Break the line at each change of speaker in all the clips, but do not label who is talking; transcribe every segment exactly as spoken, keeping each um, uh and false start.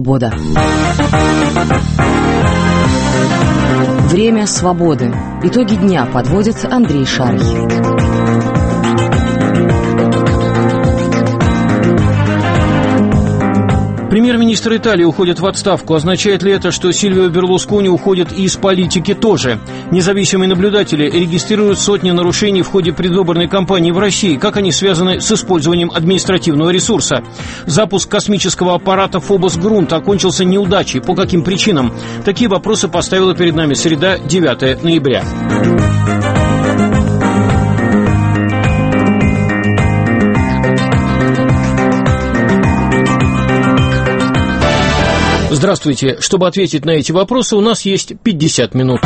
Свобода. Время свободы. Итоги дня подводит Андрей Шарий.
Премьер-министр Италии уходит в отставку. Означает ли это, что Сильвио Берлускони уходит и из политики тоже? Независимые наблюдатели регистрируют сотни нарушений в ходе предвыборной кампании в России. Как они связаны с использованием административного ресурса? Запуск космического аппарата «Фобос-Грунт» окончился неудачей. По каким причинам? Такие вопросы поставила перед нами среда, девятое ноября. Здравствуйте. Чтобы ответить на эти вопросы, у нас есть пятьдесят минут.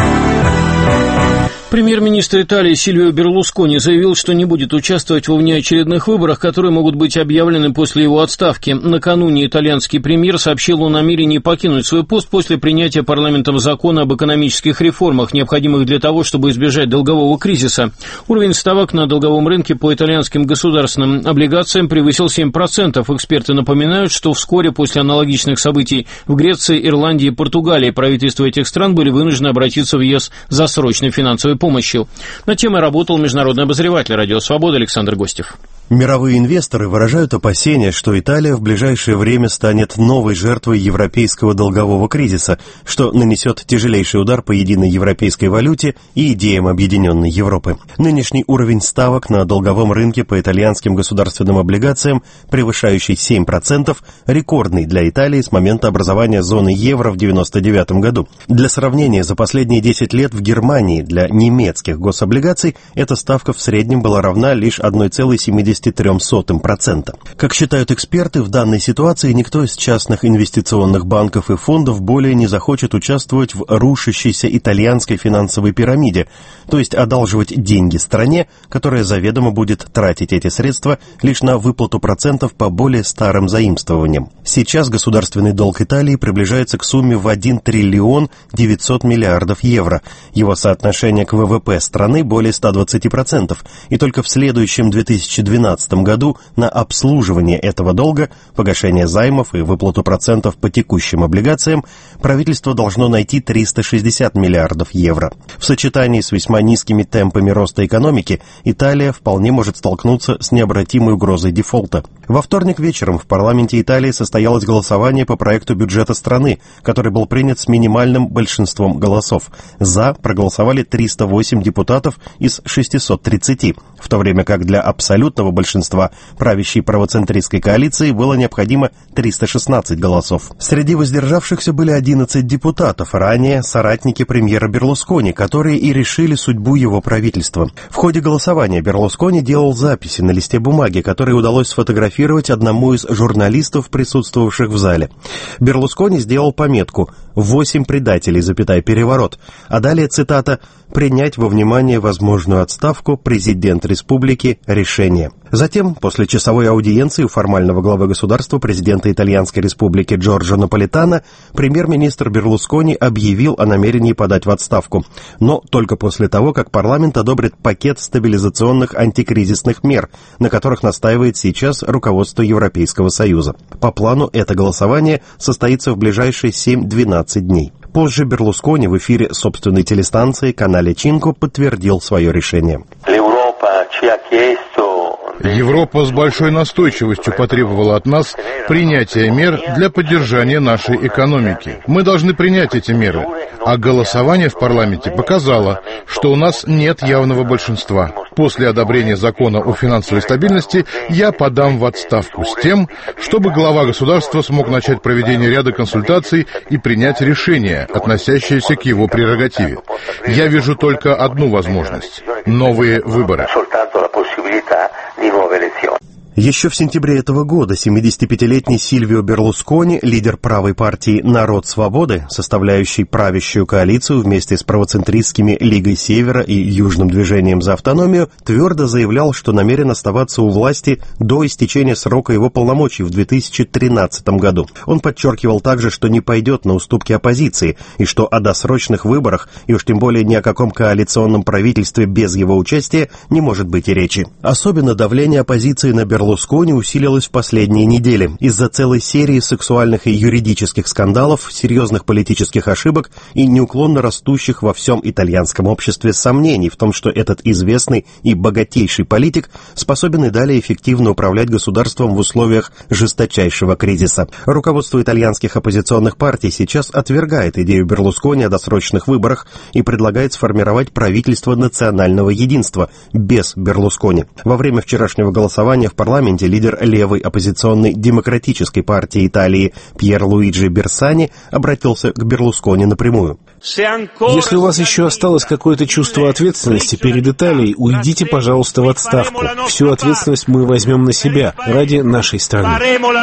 Премьер-министр Италии Сильвио Берлускони заявил, что не будет участвовать во внеочередных выборах, которые могут быть объявлены после его отставки. Накануне итальянский премьер сообщил о намерении покинуть свой пост после принятия парламентом закона об экономических реформах, необходимых для того, чтобы избежать долгового кризиса. Уровень ставок на долговом рынке по итальянским государственным облигациям превысил семь процентов. Эксперты напоминают, что вскоре после аналогичных событий в Греции, Ирландии и Португалии правительства этих стран были вынуждены обратиться в ЕС за срочной финансовой помощью. Над темой работал международный обозреватель «Радио Свобода» Александр Гостев.
Мировые инвесторы выражают опасения, что Италия в ближайшее время станет новой жертвой европейского долгового кризиса, что нанесет тяжелейший удар по единой европейской валюте и идеям объединенной Европы. Нынешний уровень ставок на долговом рынке по итальянским государственным облигациям, превышающий семь процентов, рекордный для Италии с момента образования зоны евро в девяносто девятом году. Для сравнения, за последние десять лет в Германии для немецких гособлигаций эта ставка в среднем была равна лишь одна целая семьдесят три сотых процента. Как считают эксперты, в данной ситуации никто из частных инвестиционных банков и фондов более не захочет участвовать в рушащейся итальянской финансовой пирамиде, то есть одалживать деньги стране, которая заведомо будет тратить эти средства лишь на выплату процентов по более старым заимствованиям. Сейчас государственный долг Италии приближается к сумме в один триллион девятьсот миллиардов евро. Его соотношение к ВВП страны более ста двадцати процентов, и только в следующем две тысячи двенадцатом году на обслуживание этого долга, погашение займов и выплату процентов по текущим облигациям правительство должно найти триста шестьдесят миллиардов евро. В сочетании с весьма низкими темпами роста экономики Италия вполне может столкнуться с необратимой угрозой дефолта. Во вторник вечером в парламенте Италии состоялось голосование по проекту бюджета страны, который был принят с минимальным большинством голосов. За проголосовали триста восемь депутатов из шестисот тридцати, в то время как для абсолютного большинства правящей правоцентристской коалиции было необходимо триста шестнадцать голосов. Среди воздержавшихся были одиннадцать депутатов, ранее соратники премьера Берлускони, которые и решили судьбу его правительства. В ходе голосования Берлускони делал записи на листе бумаги, которые удалось сфотографировать одному из журналистов, присутствовавших в зале. Берлускони сделал пометку «восемь предателей, запятая, переворот», а далее цитата «принять во внимание возможную отставку президент республики решение». Затем, после часовой аудиенции у формального главы государства президента Итальянской республики Джорджо Наполитано, премьер-министр Берлускони объявил о намерении подать в отставку, но только после того, как парламент одобрит пакет стабилизационных антикризисных мер, на которых настаивает сейчас руководство Европейского Союза. По плану это голосование состоится в ближайшие семь-двенадцать дней. Позже Берлускони в эфире собственной телестанции «Канале Чинко» подтвердил свое решение.
Европа с большой настойчивостью потребовала от нас принятия мер для поддержания нашей экономики. Мы должны принять эти меры, а голосование в парламенте показало, что у нас нет явного большинства. После одобрения закона о финансовой стабильности я подам в отставку с тем, чтобы глава государства смог начать проведение ряда консультаций и принять решение, относящееся к его прерогативе. Я вижу только одну возможность – новые выборы.
Еще в сентябре этого года семидесятипятилетний Сильвио Берлускони, лидер правой партии «Народ свободы», составляющий правящую коалицию вместе с правоцентристскими Лигой Севера и Южным движением за автономию, твердо заявлял, что намерен оставаться у власти до истечения срока его полномочий в две тысячи тринадцатом году. Он подчеркивал также, что не пойдет на уступки оппозиции, и что о досрочных выборах, и уж тем более ни о каком коалиционном правительстве без его участия, не может быть и речи. Особенно давление оппозиции на Берлускони Берлускони усилилось в последние недели из-за целой серии сексуальных и юридических скандалов, серьезных политических ошибок и неуклонно растущих во всем итальянском обществе сомнений в том, что этот известный и богатейший политик способен и далее эффективно управлять государством в условиях жесточайшего кризиса. Руководство итальянских оппозиционных партий сейчас отвергает идею Берлускони о досрочных выборах и предлагает сформировать правительство национального единства без Берлускони. Во время вчерашнего голосования в парламенте лидер левой оппозиционной демократической партии Италии Пьер Луиджи Берсани обратился к Берлускони напрямую.
Если у вас еще осталось какое-то чувство ответственности перед Италией, уйдите, пожалуйста, в отставку. Всю ответственность мы возьмем на себя ради нашей страны.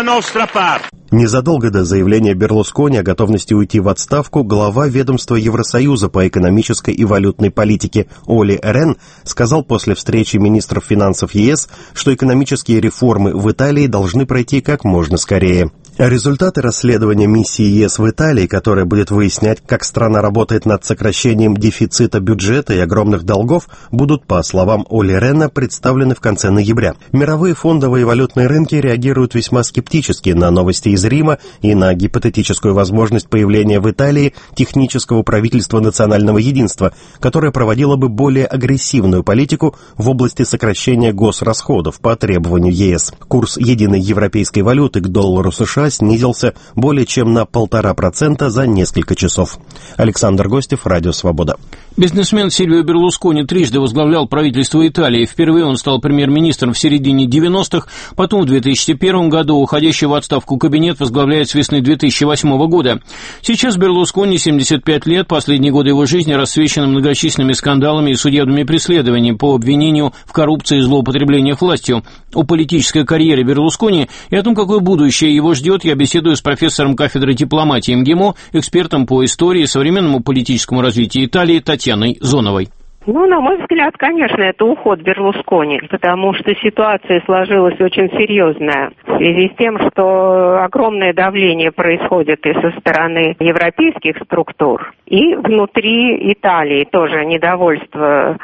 Незадолго до заявления Берлускони о готовности уйти в отставку глава ведомства Евросоюза по экономической и валютной политике Оли Рен сказал после встречи министров финансов ЕС, что экономические реформы в Италии должны пройти как можно скорее. Результаты расследования миссии ЕС в Италии, которая будет выяснять, как страна работает над сокращением дефицита бюджета и огромных долгов, будут, по словам Оли Рена, представлены в конце ноября. Мировые фондовые и валютные рынки реагируют весьма скептически на новости из Рима и на гипотетическую возможность появления в Италии технического правительства национального единства, которое проводило бы более агрессивную политику в области сокращения госрасходов по требованию ЕС. Курс единой европейской валюты к доллару США снизился более чем на полтора процента за несколько часов. Александр Гостев, Радио Свобода.
Бизнесмен Сильвио Берлускони трижды возглавлял правительство Италии. Впервые он стал премьер-министром в середине девяностых, потом в две тысячи первом году. Уходящий в отставку кабинет возглавляет с весны две тысячи восьмого года. Сейчас Берлускони семьдесят пять лет, последние годы его жизни рассвечены многочисленными скандалами и судебными преследованиями по обвинению в коррупции и злоупотреблениях властью. О политической карьере Берлускони и о том, какое будущее его ждет, я беседую с профессором кафедры дипломатии МГИМО, экспертом по истории и современному политическому развитию Италии Татьяной Зоновой.
Ну, на мой взгляд, конечно, это уход Берлускони, потому что ситуация сложилась очень серьезная в связи с тем, что огромное давление происходит и со стороны европейских структур, и внутри Италии тоже недовольство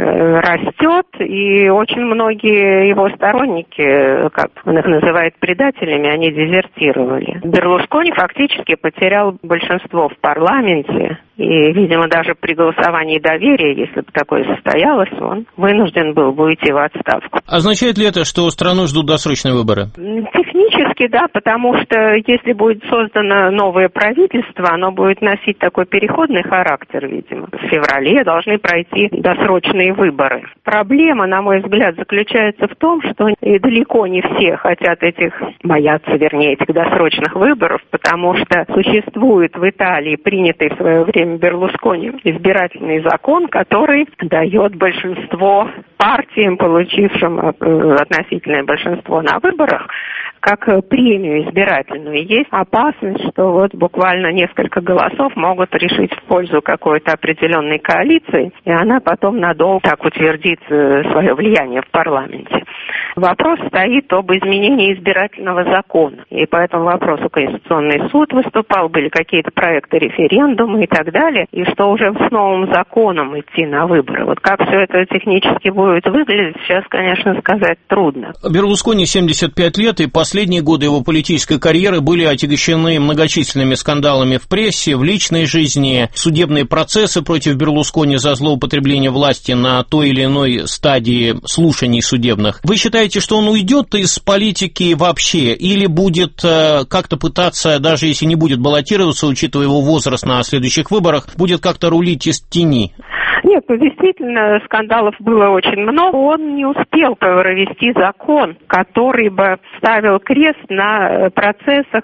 растет, и очень многие его сторонники, как он их называет предателями, они дезертировали. Берлускони фактически потерял большинство в парламенте, и, видимо, даже при голосовании доверия, если бы такое состоялось, он вынужден был бы уйти в отставку.
Означает ли это, что страну ждут досрочные выборы?
Технически, да, потому что если будет создано новое правительство, оно будет носить такой переходный характер, видимо. В феврале должны пройти досрочные выборы. Проблема, на мой взгляд, заключается в том, что и далеко не все хотят этих, боятся, вернее, этих досрочных выборов, потому что существует в Италии принятый в свое время Берлускони избирательный закон, который дает большинство партиям, получившим относительное большинство на выборах, как премию избирательную. И есть опасность, что вот буквально несколько голосов могут решить в пользу какой-то определенной коалиции, и она потом надолго так утвердит свое влияние в парламенте. Вопрос стоит об изменении избирательного закона. И по этому вопросу Конституционный суд выступал, были какие-то проекты референдума и так далее, и что уже с новым законом идти на выборы. Вот как все это технически будет выглядеть, сейчас, конечно, сказать трудно.
Берлускони семьдесят пять лет, и последние годы его политической карьеры были отягощены многочисленными скандалами в прессе, в личной жизни, судебные процессы против Берлускони за злоупотребление власти на той или иной стадии слушаний судебных. Вы считаете, что он уйдет из политики вообще или будет э, как-то пытаться, даже если не будет баллотироваться, учитывая его возраст на следующих выборах, будет как-то рулить из тени?
Нет, ну действительно, скандалов было очень много. Он не успел провести закон, который бы ставил крест на процессах,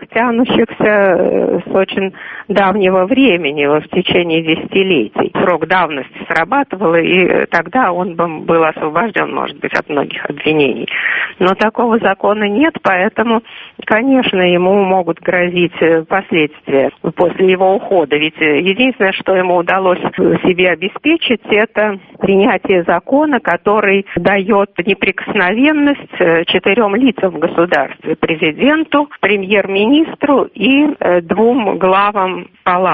тянущихся с очень давнего времени, в течение десятилетий. Срок давности срабатывал, и тогда он бы был освобожден, может быть, от многих обвинений. Но такого закона нет, поэтому, конечно, ему могут грозить последствия после его ухода. Ведь единственное, что ему удалось себе обеспечить, это принятие закона, который дает неприкосновенность четырем лицам в государстве: президенту, премьер-министру и двум главам палат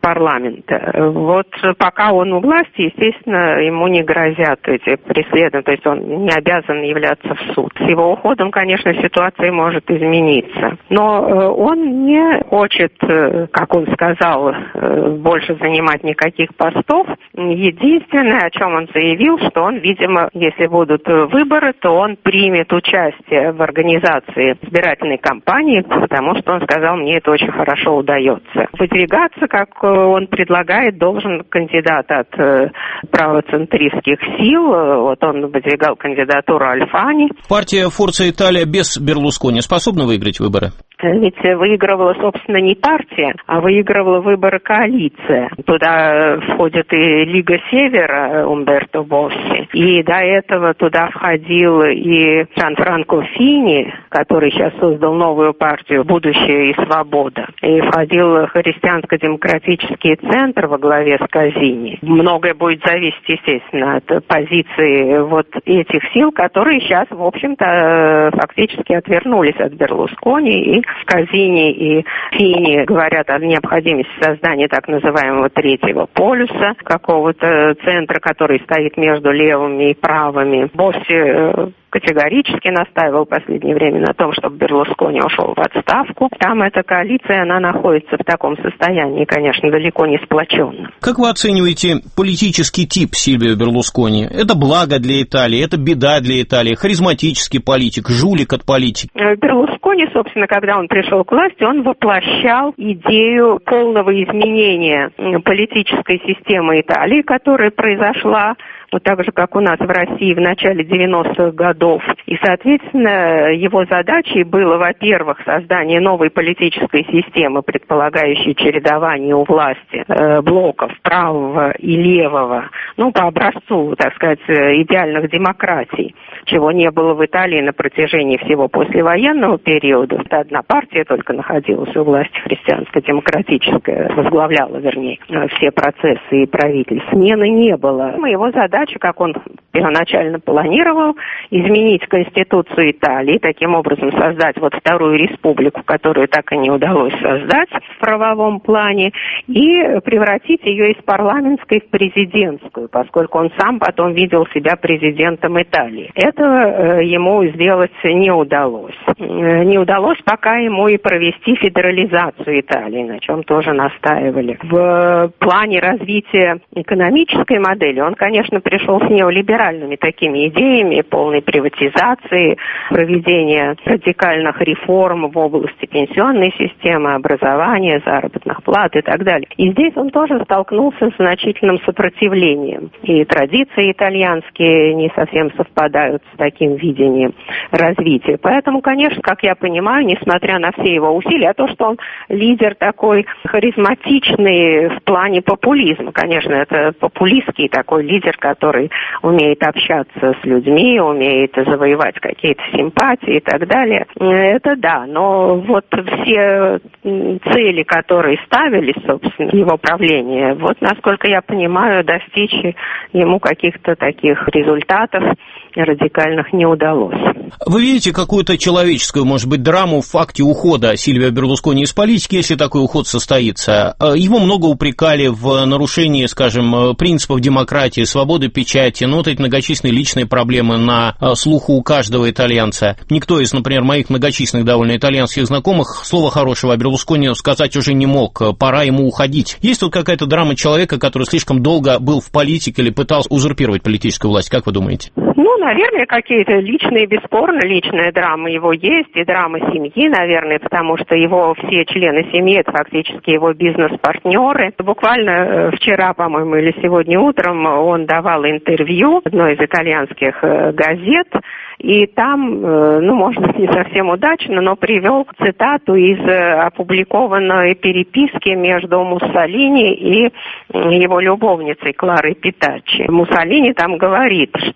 парламента. Вот пока он у власти, естественно, ему не грозят эти преследования, то есть он не обязан являться в суд. С его уходом, конечно, ситуация может измениться. Но он не хочет, как он сказал, больше занимать никаких постов. Единственное, о чем он заявил, что он, видимо, если будут выборы, то он примет участие в организации избирательной кампании, потому что он сказал, мне это очень хорошо удается. Выдвигаться, как он предлагает, должен кандидат от правоцентристских сил. Вот он выдвигал кандидатуру Альфани.
Партия Форца Италия без Берлускони способна выиграть выборы?
Ведь выигрывала, собственно, не партия, а выигрывала выборы коалиция. Туда входит и Лига Севера Умберто Босси, и до этого туда входил и Джанфранко Фини, который сейчас создал новую партию «Будущее и свобода», и входил Христианско-демократический центр во главе с Казини. Многое будет зависеть, естественно, от позиции вот этих сил, которые сейчас, в общем-то, фактически отвернулись от Берлускони, и Казини и Фини говорят о необходимости создания так называемого третьего полюса, какого-то центра, который стоит между левыми и правыми. Босси категорически настаивал в последнее время на том, чтобы Берлускони ушел в отставку. Там эта коалиция, она находится в таком состоянии, конечно, далеко не сплоченном.
Как вы оцениваете политический тип Сильвио Берлускони? Это благо для Италии, это беда для Италии, харизматический политик, жулик от политики?
Берлускони, собственно, когда он пришел к власти, он воплощал идею полного изменения политической системы Италии, которая произошла вот так же, как у нас в России в начале девяностых годов. И, соответственно, его задачей было, во-первых, создание новой политической системы, предполагающей чередование у власти э, блоков правого и левого, ну, по образцу, так сказать, идеальных демократий, чего не было в Италии на протяжении всего послевоенного периода. Одна партия только находилась у власти, христианско-демократическая, возглавляла, вернее, все процессы и правитель. Смены не было. Его задача, как он первоначально планировал, изменить Конституцию Италии, таким образом создать вот вторую республику, которую так и не удалось создать в правовом плане, и превратить ее из парламентской в президентскую, поскольку он сам потом видел себя президентом Италии. Этого ему сделать не удалось. Не удалось пока ему и провести федерализацию Италии, на чем тоже настаивали. В плане развития экономической модели он, конечно, пришел с неолиберальными такими идеями полной приватизации, проведения радикальных реформ в области пенсионной системы, образования, заработных плат и так далее. И здесь он тоже столкнулся с значительным сопротивлением. И традиции итальянские не совсем совпадают с таким видением развития. Поэтому, конечно, как я понимаю, несмотря на все его усилия, а то, что он лидер такой харизматичный в плане популизма, конечно, это популистский такой лидер, который умеет общаться с людьми, умеет завоевать какие-то симпатии и так далее. Это да, но вот все цели, которые ставились, собственно, его правления, вот, насколько я понимаю, достичь ему каких-то таких результатов радикальных не удалось.
Вы видите какую-то человеческую, может быть, драму в факте ухода Сильвио Берлускони из политики, если такой уход состоится? Его много упрекали в нарушении, скажем, принципов демократии, свободы печати, но вот эти многочисленные личные проблемы на слуху у каждого итальянца. Никто из, например, моих многочисленных довольно итальянских знакомых слова хорошего о Берлускони сказать уже не мог. Пора ему уходить. Есть тут какая-то драма человека, который слишком долго был в политике или пытался узурпировать политическую власть? Как вы думаете?
Ну, наверное, какие-то личные, бесспорно, личные драмы его есть, и драмы семьи, наверное, потому что его все члены семьи, это фактически его бизнес-партнеры. Буквально вчера, по-моему, или сегодня утром он давал интервью одной из итальянских газет, и там, ну, может быть, не совсем удачно, но привел цитату из опубликованной переписки между Муссолини и его любовницей Кларой Питаччи. Муссолини там говорит, что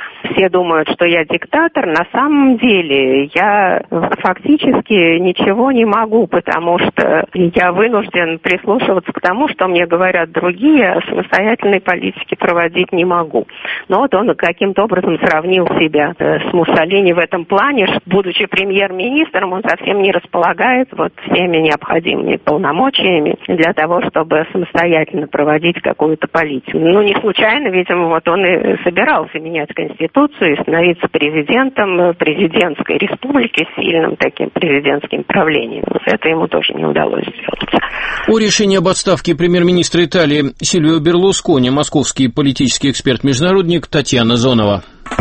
все думают, что я диктатор. На самом деле я фактически ничего не могу, потому что я вынужден прислушиваться к тому, что мне говорят другие, а самостоятельной политики проводить не могу. Но вот он каким-то образом сравнил себя с Муссолини в этом плане. Будучи премьер-министром, он совсем не располагает вот всеми необходимыми полномочиями для того, чтобы самостоятельно проводить какую-то политику. Ну, не случайно, видимо, вот он и собирался менять Конституцию и становиться президентом президентской республики с сильным таким президентским правлением. Вот это ему тоже не удалось сделать.
О решении об отставке премьер-министра Италии Сильвио Берлускони московский политический эксперт-международник Татьяна Зонова.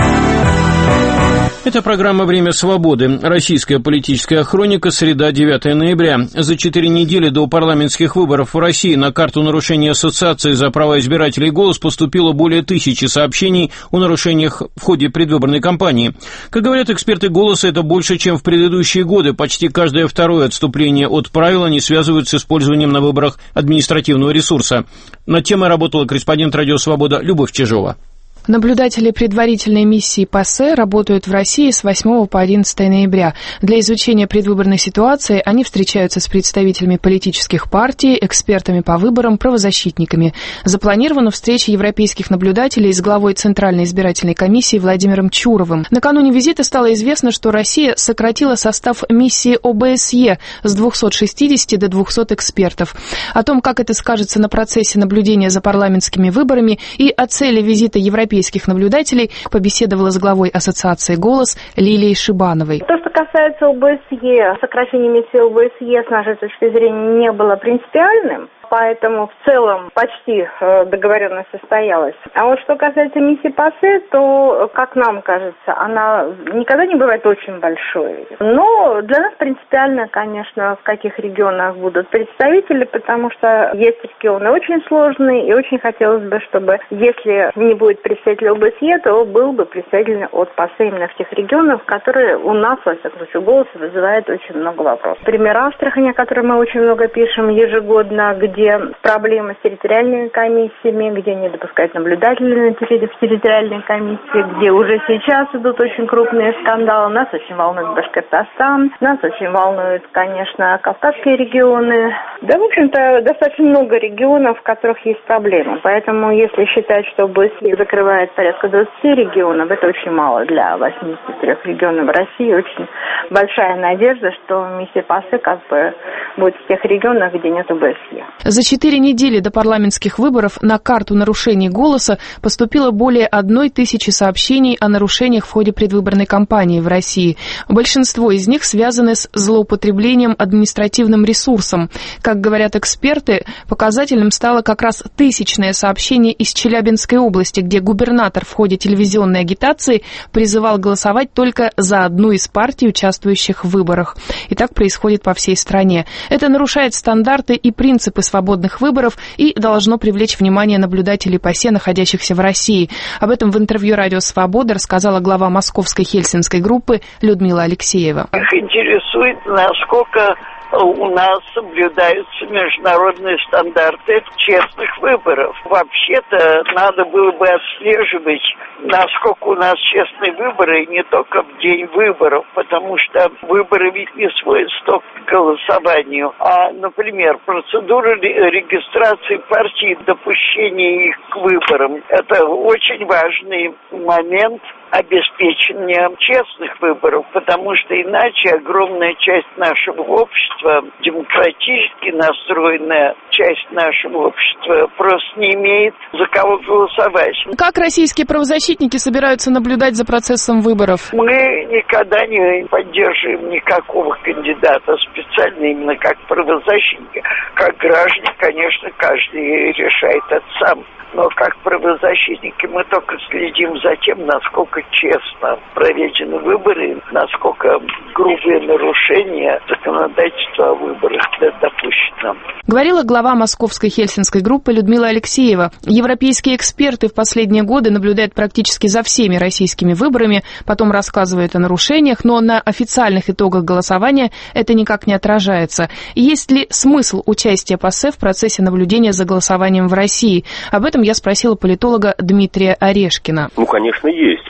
Это программа «Время свободы». Российская политическая хроника. Среда, девятое ноября. За четыре недели до парламентских выборов в России на карту нарушения Ассоциации за права избирателей «Голос» поступило более тысячи сообщений о нарушениях в ходе предвыборной кампании. Как говорят эксперты «Голоса», это больше, чем в предыдущие годы. Почти каждое второе отступление от правил они связывают с использованием на выборах административного ресурса. Над темой работала корреспондент «Радио Свобода» Любовь Чижова.
Наблюдатели предварительной миссии ПАСЕ работают в России с восьмого по одиннадцатое ноября. Для изучения предвыборной ситуации они встречаются с представителями политических партий, экспертами по выборам, правозащитниками. Запланирована встреча европейских наблюдателей с главой Центральной избирательной комиссии Владимиром Чуровым. Накануне визита стало известно, что Россия сократила состав миссии ОБСЕ с двухсот шестидесяти до двухсот экспертов. О том, как это скажется на процессе наблюдения за парламентскими выборами и о цели визита европейских наблюдателей, побеседовала с главой Ассоциации «Голос» Лилией Шибановой.
То, что касается ОБСЕ, сокращение миссии ОБСЕ с нашей точки зрения не было принципиальным, поэтому в целом почти договоренность состоялась. А вот что касается миссии ПАСЕ, то, как нам кажется, она никогда не бывает очень большой. Но для нас принципиально, конечно, в каких регионах будут представители, потому что есть регионы очень сложные, и очень хотелось бы, чтобы, если не будет представителя ОБСЕ, то был бы представитель от ПАСЕ именно в тех регионах, которые у нас, во всяком случае, «Голос» вызывает очень много вопросов. Пример Астрахани, о котором мы очень много пишем ежегодно, где проблемы с территориальными комиссиями, где не допускают наблюдателей в территориальной комиссии, где уже сейчас идут очень крупные скандалы. Нас очень волнует Башкортостан, нас очень волнуют, конечно, Кавказские регионы. Да, в общем-то, достаточно много регионов, в которых есть проблемы. Поэтому, если считать, что ОБСЕ закрывает порядка двадцати регионов, это очень мало для восьмидесяти трёх регионов России. Очень большая надежда, что миссия ПАСЕ как бы будет в тех регионах, где нет ОБСЕ.
За четыре недели до парламентских выборов на карту нарушений «Голоса» поступило более одной тысячи сообщений о нарушениях в ходе предвыборной кампании в России. Большинство из них связаны с злоупотреблением административным ресурсом. Как говорят эксперты, показательным стало как раз тысячное сообщение из Челябинской области, где губернатор в ходе телевизионной агитации призывал голосовать только за одну из партий, участвующих в выборах. И так происходит по всей стране. Это нарушает стандарты и принципы свободных выборов и должно привлечь внимание наблюдателей ПАСЕ, находящихся в России. Об этом в интервью «Радио Свобода» рассказала глава московской хельсинской группы Людмила Алексеева.
Их интересует, насколько у нас соблюдаются международные стандарты честных выборов. Вообще-то надо было бы отслеживать, насколько у нас честные выборы, и не только в день выборов, потому что выборы ведь не сводятся только к голосованию. А, например, процедура регистрации партий, допущения их к выборам – это очень важный момент обеспечения честных выборов, потому что иначе огромная часть нашего общества, демократически настроенная часть нашего общества, просто не имеет за кого голосовать.
Как российские правозащитники собираются наблюдать за процессом выборов?
Мы никогда не поддерживаем никакого кандидата, специально именно как правозащитники. Как граждане, конечно, каждый решает это сам. Но как правозащитники мы только следим за тем, насколько честно проведены выборы, насколько грубые нарушения законодательства о выборах допущено.
Говорила глава московской хельсинской группы Людмила Алексеева. Европейские эксперты в последние годы наблюдают практически за всеми российскими выборами, потом рассказывают о нарушениях, но на официальных итогах голосования это никак не отражается. Есть ли смысл участия ПАСЕ в процессе наблюдения за голосованием в России? Об этом я спросила политолога Дмитрия Орешкина.
Ну, конечно, есть.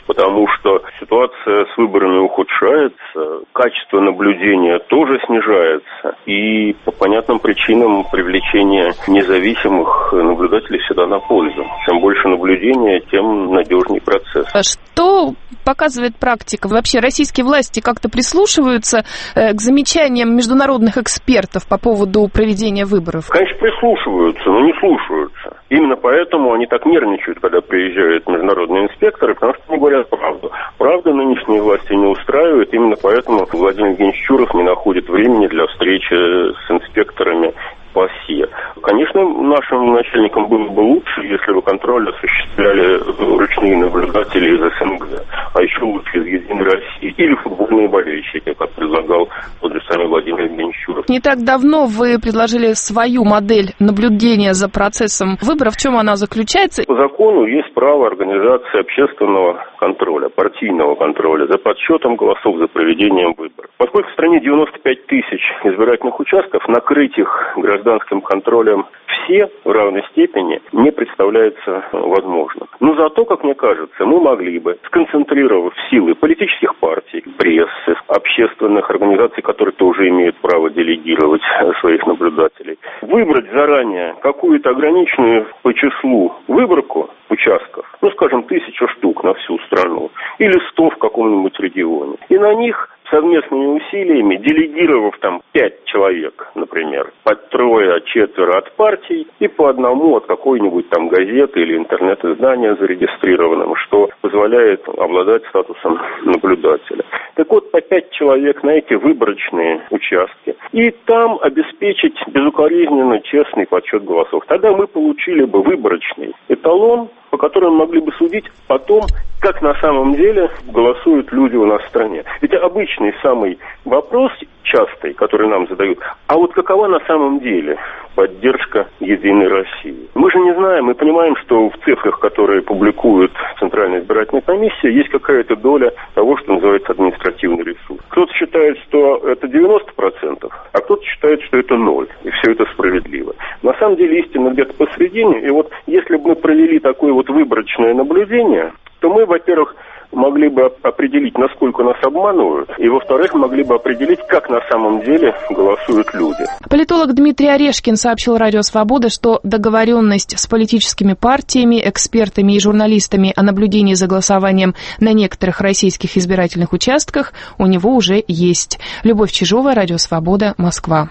потому что ситуация с выборами ухудшается, качество наблюдения тоже снижается, и по понятным причинам привлечение независимых наблюдателей всегда на пользу. Чем больше наблюдения, тем надежнее процесс.
А что показывает практика? Вообще российские власти как-то прислушиваются к замечаниям международных экспертов по поводу проведения выборов?
Конечно, прислушиваются, но не слушаются. Именно поэтому они так нервничают, когда приезжают международные инспекторы, потому что они говорят правду. Правда нынешние власти не устраивает, именно поэтому Владимир Евгеньевич Чуров не находит времени для встречи с инспекторами по СИЭ. Конечно, нашим начальникам было бы лучше, если бы контроль осуществляли ручные наблюдатели из СНГ, а еще лучше из Единой России, или футбольные болельщики, как предлагал тот же самый Владимир Евгеньевич Чуров.
Не так давно вы предложили свою модель наблюдения за процессом выборов. В чем она заключается?
По закону есть право организации общественного контроля, партийного контроля за подсчетом голосов, за проведением выборов. Поскольку в стране девяносто пять тысяч избирательных участков, накрыть их гражданским контролем все в равной степени не представляется возможным. Но зато, как мне кажется, мы могли бы, сконцентрировав силы политических партий, прессы, общественных организаций, которые тоже имеют право делегировать своих наблюдателей, выбрать заранее какую-то ограниченную по числу выборку участков, ну, скажем, тысячу штук на всю страну, или сто в каком-нибудь регионе, и на них совместными усилиями, делегировав там пять человек, например, по трое, четверо от партий и по одному от какой-нибудь там газеты или интернет-издания зарегистрированным, что позволяет обладать статусом наблюдателя. Так вот, по пять человек на эти выборочные участки, и там обеспечить безукоризненно честный подсчет голосов. Тогда мы получили бы выборочный эталон, по которым могли бы судить о том, как на самом деле голосуют люди у нас в стране. Ведь обычный самый вопрос, частый, который нам задают, а вот какова на самом деле поддержка Единой России? Мы же не знаем, мы понимаем, что в цифрах, которые публикует Центральная избирательная комиссия, есть какая-то доля того, что называется административный ресурс. Кто-то считает, что это девяносто процентов, а кто-то считает, что это ноль, и все это справедливо. На самом деле истина где-то посередине, и вот если бы мы провели такое вот выборочное наблюдение, то мы, во-первых, могли бы определить, насколько нас обманывают, и, во-вторых, могли бы определить, как на самом деле голосуют люди.
Политолог Дмитрий Орешкин сообщил Радио Свобода, что договоренность с политическими партиями, экспертами и журналистами о наблюдении за голосованием на некоторых российских избирательных участках у него уже есть. Любовь Чижова, Радио Свобода, Москва.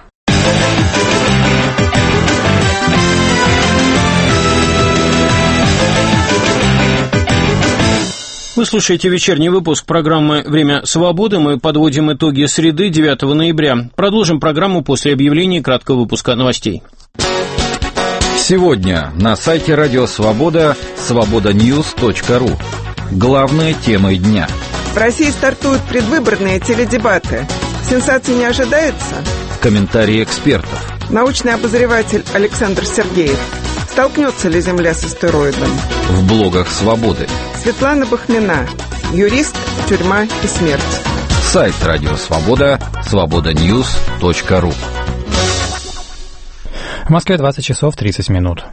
Вы слушаете вечерний выпуск программы «Время свободы». Мы подводим итоги среды, девятого ноября. Продолжим программу после объявления краткого выпуска новостей.
Сегодня на сайте Радио Свобода свобода ньюс точка ру. Главные темы дня.
В России стартуют предвыборные теледебаты. Сенсаций не ожидается?
Комментарии экспертов.
Научный обозреватель Александр Сергеев. Столкнется ли Земля с астероидом?
В блогах «Свободы».
Светлана Бахмина. Юрист, тюрьма и смерть.
Сайт Радио Свобода свобода ньюс точка ру.
В Москве двадцать часов тридцать минут.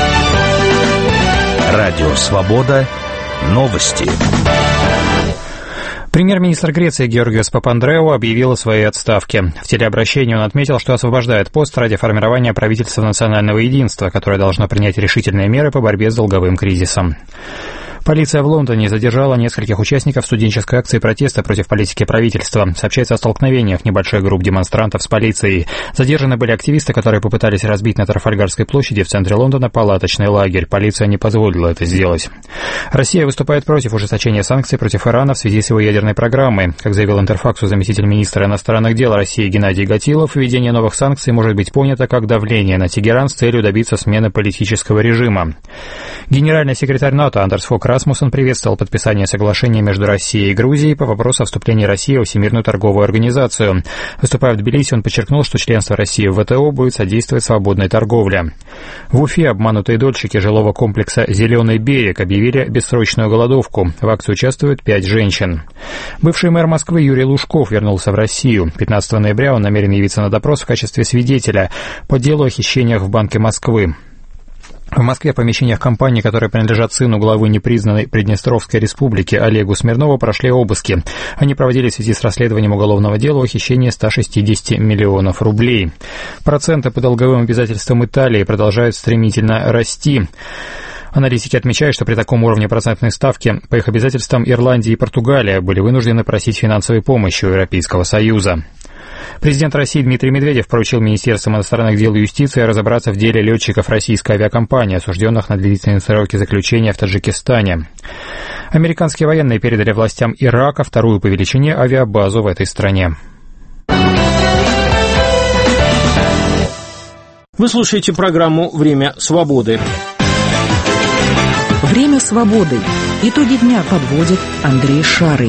Радио Свобода. Новости.
Премьер-министр Греции Георгиос Папандреou объявил о своей отставке. В телеобращении он отметил, что освобождает пост ради формирования правительства национального единства, которое должно принять решительные меры по борьбе с долговым кризисом. Полиция в Лондоне задержала нескольких участников студенческой акции протеста против политики правительства. Сообщается о столкновениях небольших групп демонстрантов с полицией. Задержаны были активисты, которые попытались разбить на Трафальгарской площади в центре Лондона палаточный лагерь. Полиция не позволила это сделать. Россия выступает против ужесточения санкций против Ирана в связи с его ядерной программой. Как заявил Интерфаксу заместитель министра иностранных дел России Геннадий Гатилов, введение новых санкций может быть понято как давление на Тегеран с целью добиться смены политического режима. Генеральный секретарь НАТО Андерс Фок Расмуссен приветствовал подписание соглашения между Россией и Грузией по вопросу о вступлении России в Всемирную торговую организацию. Выступая в Тбилиси, он подчеркнул, что членство России в ВТО будет содействовать свободной торговле. В Уфе обманутые дольщики жилого комплекса «Зеленый берег» объявили бессрочную голодовку. В акции участвуют пять женщин. Бывший мэр Москвы Юрий Лужков вернулся в Россию. пятнадцатого ноября он намерен явиться на допрос в качестве свидетеля по делу о хищениях в Банке Москвы. В Москве в помещениях компании, которые принадлежат сыну главы непризнанной Приднестровской республики Олегу Смирнову, прошли обыски. Они проводились в связи с расследованием уголовного дела о хищении ста шестидесяти миллионов рублей. Проценты по долговым обязательствам Италии продолжают стремительно расти. Аналитики отмечают, что при таком уровне процентной ставки по их обязательствам Ирландия и Португалия были вынуждены просить финансовой помощи у Европейского Союза. Президент России Дмитрий Медведев поручил Министерству иностранных дел и юстиции разобраться в деле летчиков российской авиакомпании, осужденных на длительные сроки заключения в Таджикистане. Американские военные передали властям Ирака вторую по величине авиабазу в этой стране.
Вы слушаете программу «Время свободы».
Время свободы. Итоги дня подводит Андрей Шарый.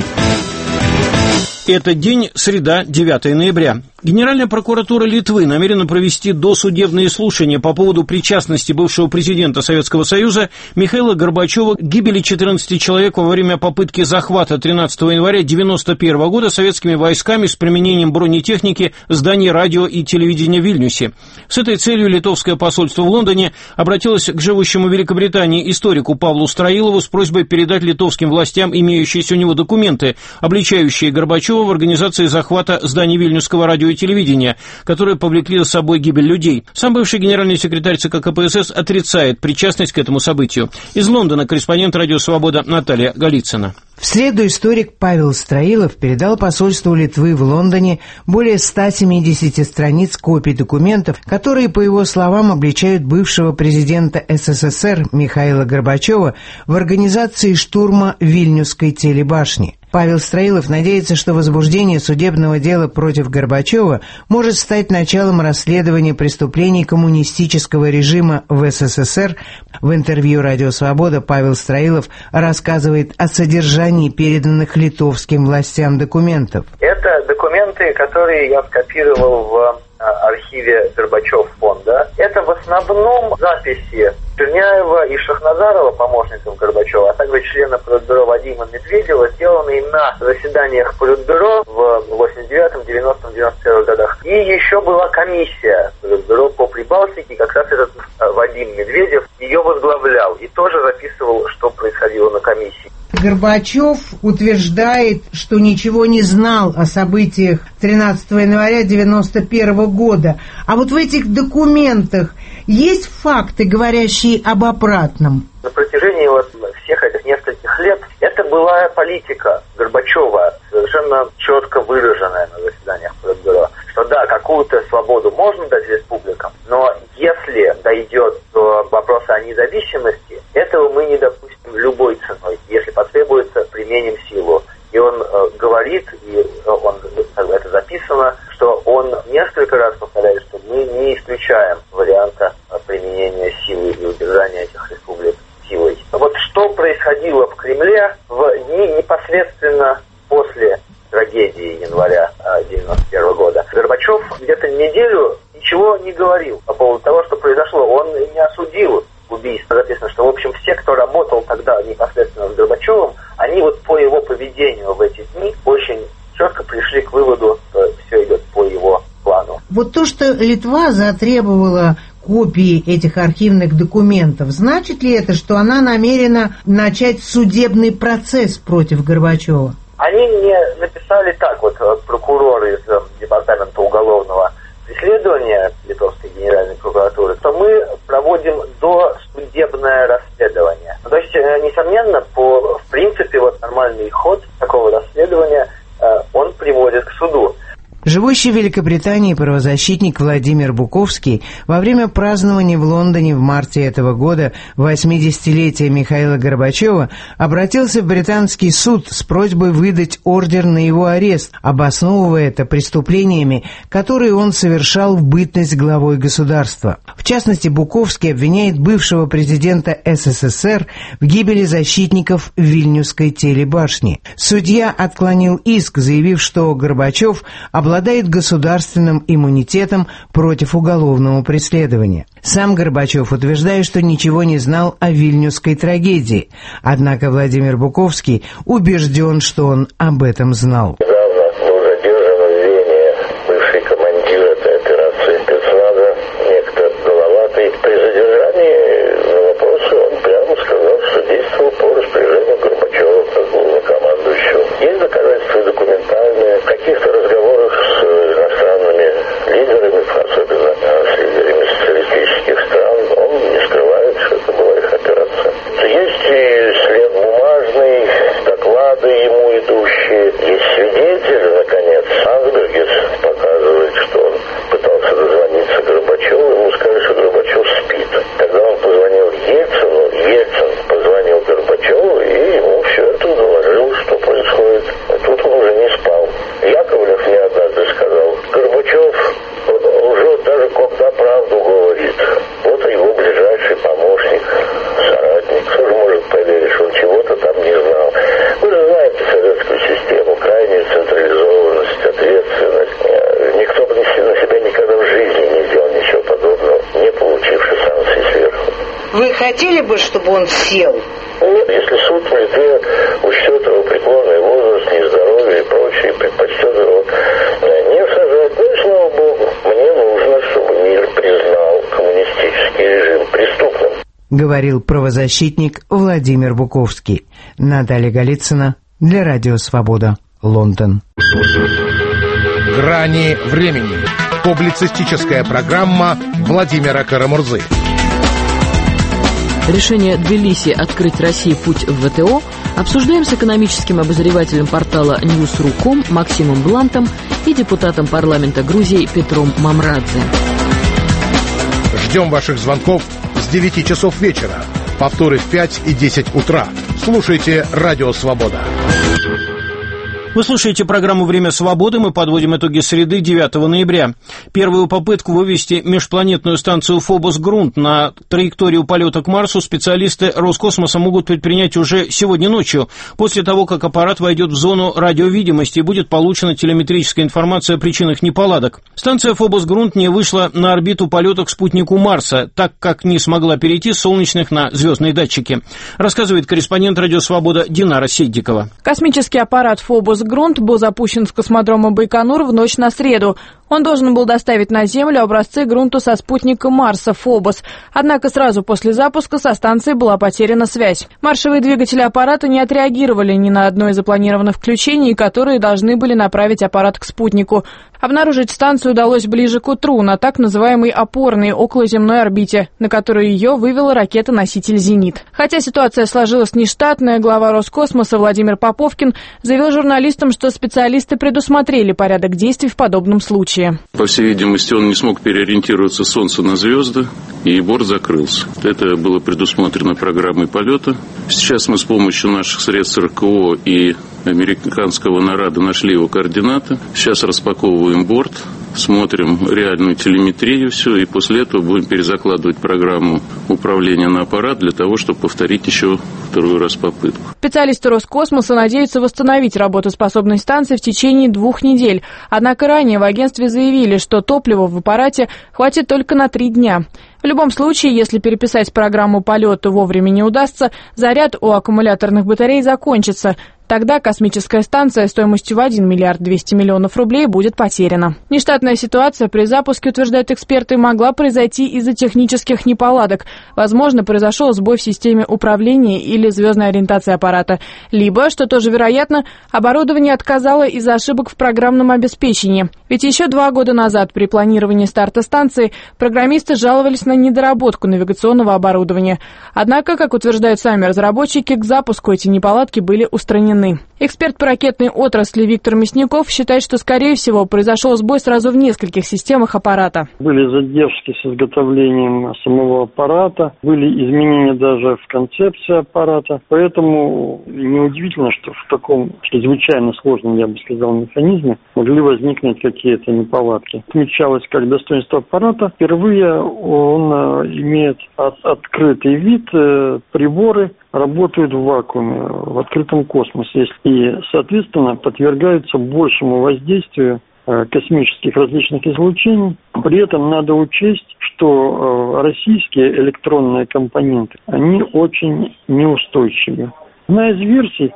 Этот день, среда, девятое ноября. Генеральная прокуратура Литвы намерена провести досудебные слушания по поводу причастности бывшего президента Советского Союза Михаила Горбачева к гибели четырнадцати человек во время попытки захвата тринадцатого января девяносто первого года советскими войсками с применением бронетехники зданий радио и телевидения в Вильнюсе. С этой целью литовское посольство в Лондоне обратилось к живущему в Великобритании историку Павлу Строилову с просьбой передать литовским властям имеющиеся у него документы, обличающие Горбачева в организации захвата зданий Вильнюсского радио и телевидения, которые повлекли за собой гибель людей. Сам бывший генеральный секретарь ЦК КПСС отрицает причастность к этому событию. Из Лондона корреспондент «Радио Свобода» Наталья Голицына.
В среду историк Павел Строилов передал посольству Литвы в Лондоне более ста семидесяти страниц копий документов, которые, по его словам, обличают бывшего президента СССР Михаила Горбачева в организации штурма Вильнюсской телебашни. Павел Строилов надеется, что возбуждение судебного дела против Горбачева может стать началом расследования преступлений коммунистического режима в СССР. В интервью «Радио Свобода» Павел Строилов рассказывает о содержании переданных литовским властям документов.
Это документы, которые я скопировал в архиве Горбачев фонда. Это в основном записи Черняева и Шахназарова, помощников Горбачева, а также члена Политбюро Вадима Медведева, сделанные на заседаниях Политбюро в восемьдесят девятом, девяностом, девяносто первом годах. И еще была комиссия Политбюро по Прибалтике, как раз этот Вадим Медведев ее возглавлял и тоже записывал, что происходило на комиссии.
Горбачев утверждает, что ничего не знал о событиях тринадцатого января девяносто первого года. А вот в этих документах есть факты, говорящие об обратном?
На протяжении вот всех этих нескольких лет это была политика Горбачева, совершенно четко выраженная на заседаниях Политбюро, что да, какую-то свободу можно дать республикам, но если дойдет до вопроса о независимости, этого мы не допустим любой ценой. Если потребуется, применим силу. И он э, говорит, и он, это записано, что он несколько раз повторяет, что мы не исключаем варианта применения силы и удержания этих республик силой. Вот что происходило в Кремле в дни непосредственно после трагедии января девяносто первого года. Горбачев где-то неделю ничего не говорил по поводу того, что произошло. Он не осудил убийство. Записано, что, в общем, все, кто работал тогда непосредственно с Горбачевым, они вот по его поведению в эти дни очень четко пришли к выводу, что все идет по его плану.
Вот то, что Литва затребовала копии этих архивных документов, значит ли это, что она намерена начать судебный процесс против Горбачева?
Они мне написали так, вот прокуроры из департамента уголовного преследования Литовской генеральной прокуратуры, что мы проводим досудебное расследование. То есть, несомненно, по, в принципе, вот нормальный ход такого расследования он приводит к суду.
Живущий в Великобритании правозащитник Владимир Буковский во время празднования в Лондоне в марте этого года восьмидесятилетия Михаила Горбачева обратился в британский суд с просьбой выдать ордер на его арест, обосновывая это преступлениями, которые он совершал в бытность главой государства. В частности, Буковский обвиняет бывшего президента СССР в гибели защитников Вильнюсской телебашни. Судья отклонил иск, заявив, что Горбачев обладает обладает государственным иммунитетом против уголовного преследования. Сам Горбачев утверждает, что ничего не знал о Вильнюсской трагедии. Однако Владимир Буковский убежден, что он об этом знал.
Бывший командир этой операции спецназа, некто Головатый, при задержании Вы хотели бы, чтобы он сел?
Нет, если суд не учтет его преклонный возраст, нездоровье и прочее, предпочтет его не сажать. Ну и слава богу, мне нужно, чтобы мир признал коммунистический режим преступным.
Говорил правозащитник Владимир Буковский. Наталья Голицына для Радио Свобода, Лондон.
«Грани времени». Публицистическая программа Владимира Карамурзы.
Решение Тбилиси открыть России путь в ВТО обсуждаем с экономическим обозревателем портала ньюс точка ру точка ком Максимом Блантом и депутатом парламента Грузии Петром Мамрадзе.
Ждем ваших звонков с девяти часов вечера. Повторы в пять и десять утра. Слушайте «Радио Свобода».
Вы слушаете программу «Время свободы». Мы подводим итоги среды девятого ноября. Первую попытку вывести межпланетную станцию «Фобос-Грунт» на траекторию полета к Марсу специалисты Роскосмоса могут предпринять уже сегодня ночью, после того, как аппарат войдет в зону радиовидимости и будет получена телеметрическая информация о причинах неполадок. Станция «Фобос-Грунт» не вышла на орбиту полета к спутнику Марса, так как не смогла перейти с солнечных на звездные датчики, рассказывает корреспондент «Радио Свобода» Динара Сейдикова.
Космический аппарат «Фобос-Грунт» был запущен с космодрома Байконур в ночь на среду. Он должен был доставить на Землю образцы грунта со спутника Марса «Фобос». Однако сразу после запуска со станцией была потеряна связь. Маршевые двигатели аппарата не отреагировали ни на одно из запланированных включений, которые должны были направить аппарат к спутнику. Обнаружить станцию удалось ближе к утру на так называемой опорной околоземной орбите, на которую ее вывела ракета-носитель «Зенит». Хотя ситуация сложилась нештатная, глава Роскосмоса Владимир Поповкин заявил журналистам, что специалисты предусмотрели порядок действий в подобном случае.
По всей видимости, он не смог переориентироваться с Солнца на звезды, и борт закрылся. Это было предусмотрено программой полета. Сейчас мы с помощью наших средств РКО и американского НАРАДа нашли его координаты. Сейчас распаковываем борт, смотрим реальную телеметрию, все, и после этого будем перезакладывать программу управления на аппарат для того, чтобы повторить еще второй раз попытку.
Специалисты Роскосмоса надеются восстановить работоспособность станции в течение двух недель. Однако ранее в агентстве заявили, что топлива в аппарате хватит только на три дня. В любом случае, если переписать программу полета вовремя не удастся, заряд у аккумуляторных батарей закончится. Тогда космическая станция стоимостью в один миллиард двести миллионов рублей будет потеряна. Нештатная ситуация при запуске, утверждают эксперты, могла произойти из-за технических неполадок. Возможно, произошел сбой в системе управления или звездной ориентации аппарата. Либо, что тоже вероятно, оборудование отказало из-за ошибок в программном обеспечении. Ведь еще два года назад при планировании старта станции программисты жаловались на недоработку навигационного оборудования. Однако, как утверждают сами разработчики, к запуску эти неполадки были устранены. Эксперт по ракетной отрасли Виктор Мясников считает, что, скорее всего, произошел сбой сразу в нескольких системах аппарата.
Были задержки с изготовлением самого аппарата, были изменения даже в концепции аппарата, поэтому неудивительно, что в таком чрезвычайно сложном, я бы сказал, механизме могли возникнуть какие-то неполадки. Отмечалось как достоинство аппарата. Впервые он имеет от, открытый вид, приборы работают в вакууме, в открытом космосе, и, соответственно, подвергаются большему воздействию космических различных излучений. При этом надо учесть, что российские электронные компоненты, они очень неустойчивы. Одна из версий,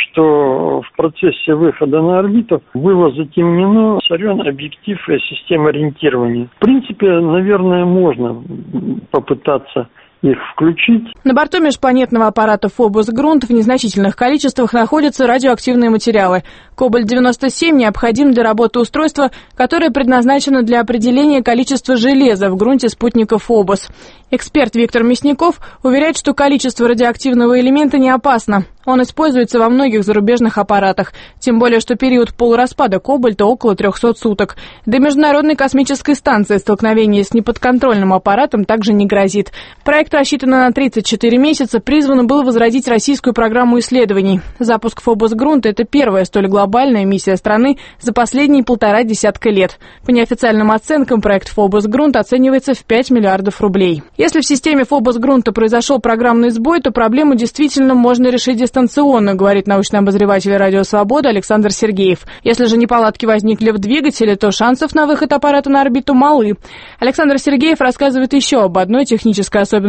что в процессе выхода на орбиту было затемнено, сорван объектив системы ориентирования. В принципе, наверное, можно попытаться их включить.
На борту межпланетного аппарата «Фобос-Грунт» в незначительных количествах находятся радиоактивные материалы. Кобальт девяносто семь необходим для работы устройства, которое предназначено для определения количества железа в грунте спутника «Фобос». Эксперт Виктор Мясников уверяет, что количество радиоактивного элемента не опасно. Он используется во многих зарубежных аппаратах. Тем более, что период полураспада кобальта около трехсот суток. До Международной космической станции столкновение с неподконтрольным аппаратом также не грозит. Проект, рассчитанный на тридцать четыре месяца, призван был возродить российскую программу исследований. Запуск «Фобос-Грунт» — это первая столь глобальная миссия страны за последние полтора десятка лет. По неофициальным оценкам, проект «Фобос-Грунт» оценивается в пять миллиардов рублей. Если в системе «Фобос-Грунта» произошел программный сбой, то проблему действительно можно решить дистанционно, говорит научный обозреватель «Радио Свобода» Александр Сергеев. Если же неполадки возникли в двигателе, то шансов на выход аппарата на орбиту малы. Александр Сергеев рассказывает еще об одной технической особенности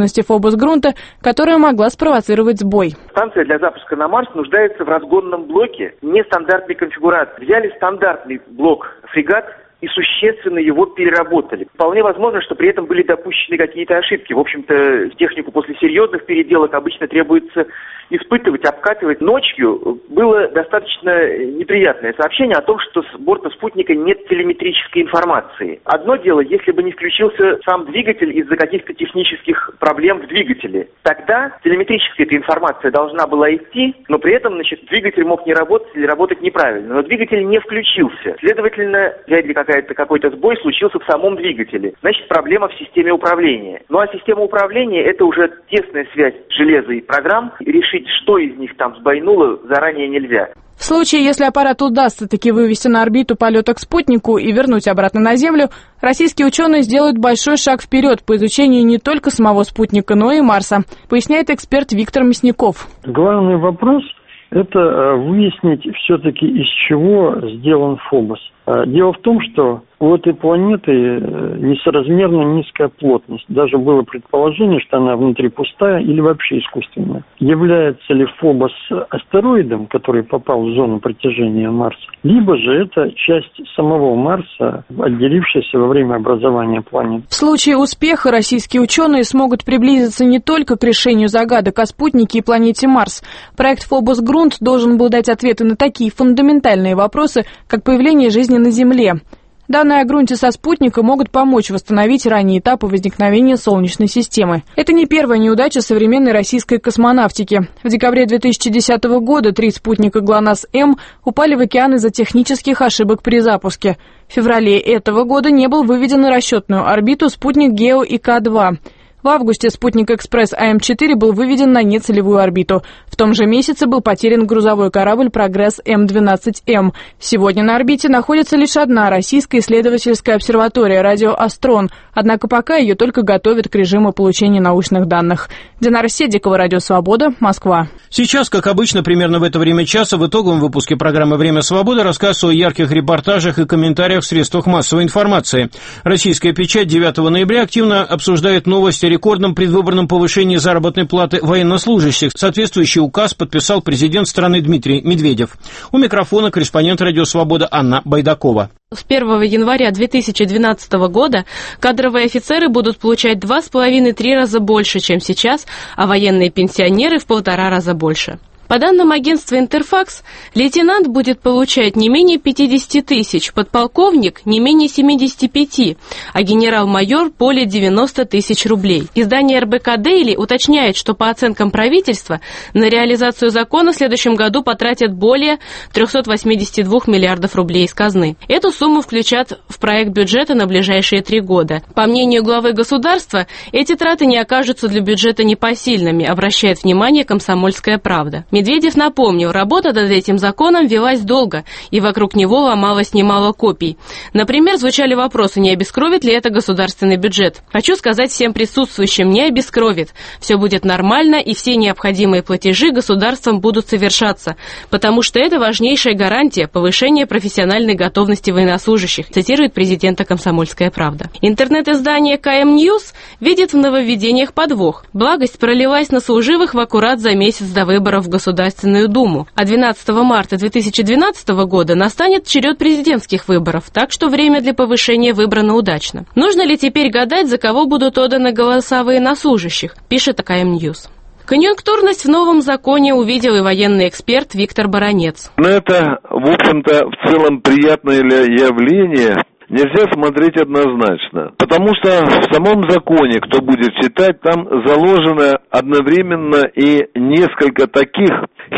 способности Фобосгрунта, которая могла спровоцировать сбой.
Станция для запуска на Марс нуждается в разгонном блоке нестандартной конфигурации. Взяли стандартный блок «Фрегат» и существенно его переработали. Вполне возможно, что при этом были допущены какие-то ошибки. В общем-то, технику после серьезных переделок обычно требуется испытывать, обкатывать. Ночью было достаточно неприятное сообщение о том, что с борта спутника нет телеметрической информации. Одно дело, если бы не включился сам двигатель из-за каких-то технических проблем в двигателе. Тогда телеметрическая эта информация должна была идти, но при этом, значит, двигатель мог не работать или работать неправильно. Но двигатель не включился. Следовательно, вряд ли какая-то, какой-то сбой случился в самом двигателе. Значит, проблема в системе управления. Ну а система управления — это уже тесная связь железа и программ. Решить, что из них там сбойнуло, заранее нельзя.
В случае, если аппарат удастся таки вывести на орбиту полета к спутнику и вернуть обратно на Землю, российские ученые сделают большой шаг вперед по изучению не только самого спутника, но и Марса, поясняет эксперт Виктор Мясников.
Главный вопрос – это выяснить все-таки, из чего сделан Фобос. Дело в том, что у этой планеты несоразмерно низкая плотность. Даже было предположение, что она внутри пустая или вообще искусственная. Является ли Фобос астероидом, который попал в зону притяжения Марса, либо же это часть самого Марса, отделившаяся во время образования планеты.
В случае успеха российские ученые смогут приблизиться не только к решению загадок о спутнике и планете Марс. Проект Фобосгрунт должен был дать ответы на такие фундаментальные вопросы, как появление жизни на Земле. Данные о грунте со спутника могут помочь восстановить ранние этапы возникновения Солнечной системы. Это не первая неудача современной российской космонавтики. В декабре две тысячи десятого года три спутника ГЛОНАСС-М упали в океан из-за технических ошибок при запуске. В феврале этого года не был выведен на расчетную орбиту спутник Гео и К два. В августе спутник «Экспресс А М четыре» был выведен на нецелевую орбиту. В том же месяце был потерян грузовой корабль «Прогресс М двенадцать М». Сегодня на орбите находится лишь одна российская исследовательская обсерватория «Радиоастрон», однако пока ее только готовят к режиму получения научных данных. Динара Седикова, Радио Свобода, Москва.
Сейчас, как обычно, примерно в это время часа в итоговом выпуске программы «Время свободы» рассказ о ярких репортажах и комментариях в средствах массовой информации. Российская печать девятого ноября активно обсуждает новости о рекордном предвыборном повышении заработной платы военнослужащих. Соответствующий указ подписал президент страны Дмитрий Медведев. У микрофона корреспондент «Радио Свобода» Анна Байдакова.
С первого января две тысячи двенадцатого года кадровые офицеры будут получать два с половиной-три раза больше, чем сейчас, а военные пенсионеры в полтора раза больше. По данным агентства «Интерфакс», лейтенант будет получать не менее пятьдесят тысяч, подполковник – не менее семьдесят пять, а генерал-майор – более девяносто тысяч рублей. Издание эр бэ ка Дейли уточняет, что по оценкам правительства на реализацию закона в следующем году потратят более триста восемьдесят два миллиардов рублей из казны. Эту сумму включат в проект бюджета на ближайшие три года. По мнению главы государства, эти траты не окажутся для бюджета непосильными, обращает внимание «Комсомольская правда». Медведев напомнил, работа над этим законом велась долго, и вокруг него ломалось немало копий. Например, звучали вопросы, не обескровит ли это государственный бюджет. Хочу сказать всем присутствующим, не обескровит. Все будет нормально, и все необходимые платежи государством будут совершаться, потому что это важнейшая гарантия повышения профессиональной готовности военнослужащих, цитирует президента «Комсомольская правда». Интернет-издание ка эм Ньюс видит в нововведениях подвох. Благость пролилась на служивых в аккурат за месяц до выборов в Государственную Думу. А двенадцатого марта две тысячи двенадцатого года настанет черед президентских выборов, так что время для повышения выбрано удачно. Нужно ли теперь гадать, за кого будут отданы голоса военнослужащих, пишет ка эм Ньюс. Конъюнктурность в новом законе увидел и военный эксперт Виктор Баранец.
Это, в общем-то, в целом приятное явление. Нельзя смотреть однозначно, потому что в самом законе, кто будет читать, там заложено одновременно и несколько таких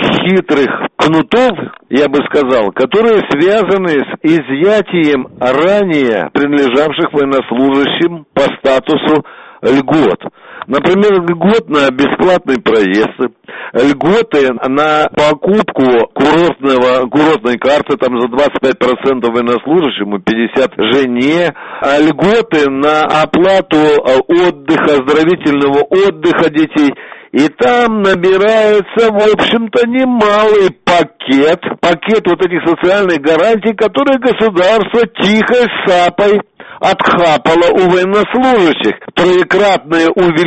хитрых кнутов, я бы сказал, которые связаны с изъятием ранее принадлежавших военнослужащим по статусу льгот. Например, льгот на бесплатный проезд, льготы на покупку курортного, курортной карты там, за двадцать пять процентов военнослужащему, пятьдесят процентов жене, а льготы на оплату отдыха, оздоровительного отдыха детей И там набирается, в общем-то, немалый пакет, пакет вот этих социальных гарантий, которые государство тихой сапой отхапало у военнослужащих. Троекратное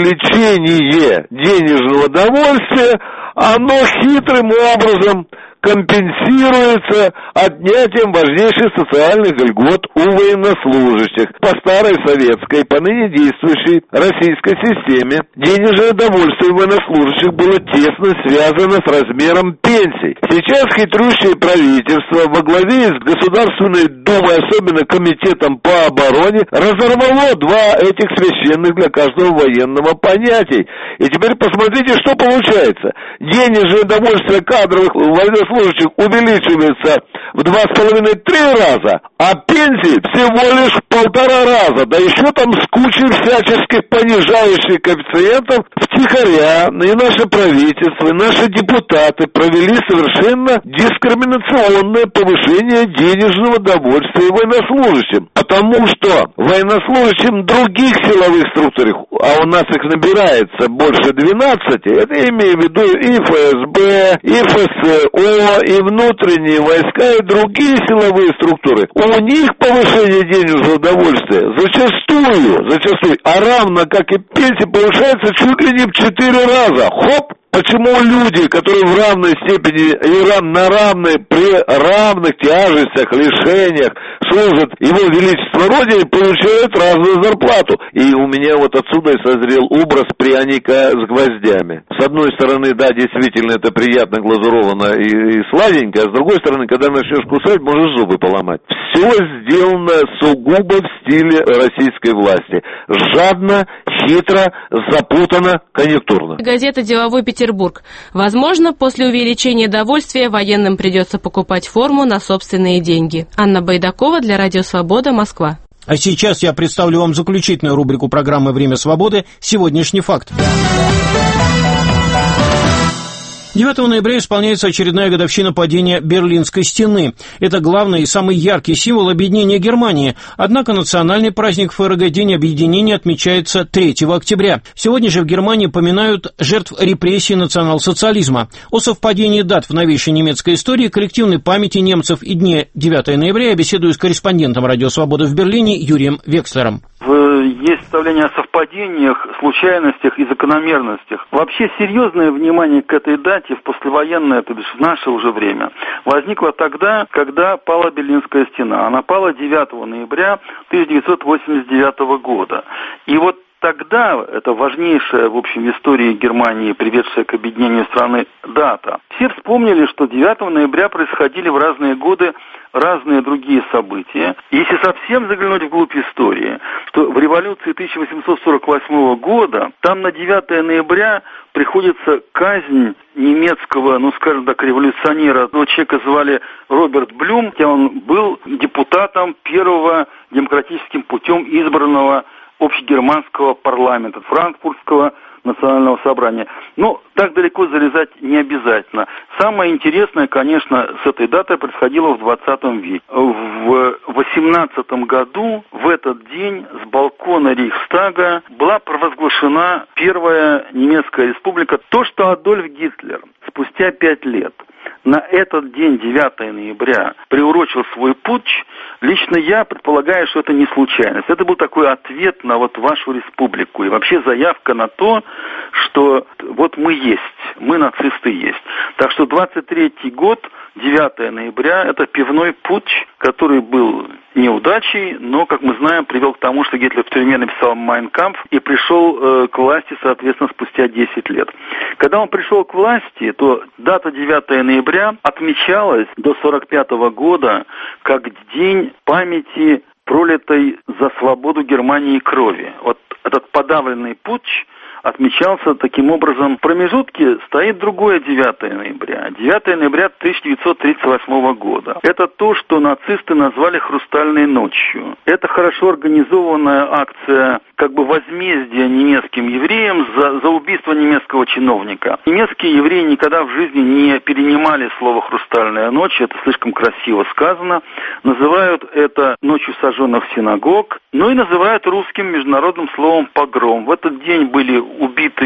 увеличение денежного довольствия, оно хитрым образом компенсируется отнятием важнейших социальных льгот у военнослужащих. По старой советской, по ныне действующей российской системе денежное довольствие военнослужащих было тесно связано с размером пенсий. Сейчас хитрющее правительство во главе с Государственной Думой, особенно Комитетом по обороне, разорвало два этих священных для каждого военного понятий. И теперь посмотрите, что получается. Денежное довольствие кадровых военнослужащих увеличивается в два с половиной три раза, а пенсии всего лишь в полтора раза, да еще там с кучей всяческих понижающих коэффициентов. Втихаря и наше правительство, и наши депутаты провели совершенно дискриминационное повышение денежного довольствия военнослужащим, потому что военнослужащим других силовых структур, а у нас их набирается больше двенадцати, это имею в виду и эф эс бэ, и эф эс о, и внутренние войска, и другие силовые структуры, у них повышение денежного довольствия зачастую, зачастую, а равно как и пенсии, повышается чуть ли не в четыре раза. Хоп! Почему люди, которые в равной степени и на равной, при равных тяжестях, лишениях служат Его Величество Родине, получают разную зарплату? И у меня вот отсюда и созрел образ пряника с гвоздями. С одной стороны, да, действительно, это приятно, глазурованно и, и сладенько, а с другой стороны, когда начнешь кусать, можешь зубы поломать. Все сделано сугубо в стиле российской власти. Жадно, хитро, запутанно, конъюнктурно.
Газета «Деловой Петербург». Возможно, после увеличения довольствия военным придется покупать форму на собственные деньги. Анна Байдакова для Радио Свобода, Москва.
А сейчас я представлю вам заключительную рубрику программы «Время свободы» «Сегодняшний факт». девятого ноября исполняется очередная годовщина падения Берлинской стены. Это главный и самый яркий символ объединения Германии. Однако национальный праздник эф эр гэ, День объединения, отмечается третьего октября. Сегодня же в Германии поминают жертв репрессий национал-социализма. О совпадении дат в новейшей немецкой истории, коллективной памяти немцев и дне девятого ноября я беседую с корреспондентом «Радио Свобода» в Берлине Юрием Векслером.
Есть представление о совпадениях, случайностях и закономерностях. Вообще серьезное внимание к этой дате в послевоенное, то есть в наше уже время, возникло тогда, когда пала Берлинская стена. Она пала девятого ноября тысяча девятьсот восемьдесят девятого года. И вот тогда, это важнейшая, в общем, в истории Германии, приведшая к объединению страны, дата. Все вспомнили, что девятого ноября происходили в разные годы разные другие события. Если совсем заглянуть вглубь истории, что в революции тысяча восемьсот сорок восьмого года, там на девятого ноября приходится казнь немецкого, ну скажем так, революционера. Одного человека звали Роберт Блюм, он был депутатом первого демократическим путем избранного общегерманского парламента, франкфуртского национального собрания. Но так далеко залезать не обязательно. Самое интересное, конечно, с этой датой происходило в двадцатом веке. В восемнадцатом году, в этот день, с балкона Рейхстага была провозглашена Первая немецкая республика. То, что Адольф Гитлер спустя пять лет на этот день, девятого ноября, приурочил свой путч, лично я предполагаю, что это не случайность. Это был такой ответ на вот вашу республику. И вообще заявка на то, что вот мы есть, мы нацисты есть. Так что двадцать третий год, девятого ноября, это пивной путч, который был неудачей, но, как мы знаем, привел к тому, что Гитлер в тюрьме написал «Майн кампф» и пришел э, к власти, соответственно, спустя десять лет. Когда он пришел к власти, то дата девятого ноября отмечалась до сорок пятого года как день памяти пролитой за свободу Германии крови. Вот этот подавленный путч отмечался таким образом. В промежутке стоит другое девятого ноября. девятого ноября тысяча девятьсот тридцать восьмого года. Это то, что нацисты назвали «Хрустальной ночью». Это хорошо организованная акция как бы возмездия немецким евреям за, за убийство немецкого чиновника. Немецкие евреи никогда в жизни не перенимали слово «Хрустальная ночь», это слишком красиво сказано. Называют это «Ночью сожженных синагог», но и называют русским международным словом «погром». В этот день были убиты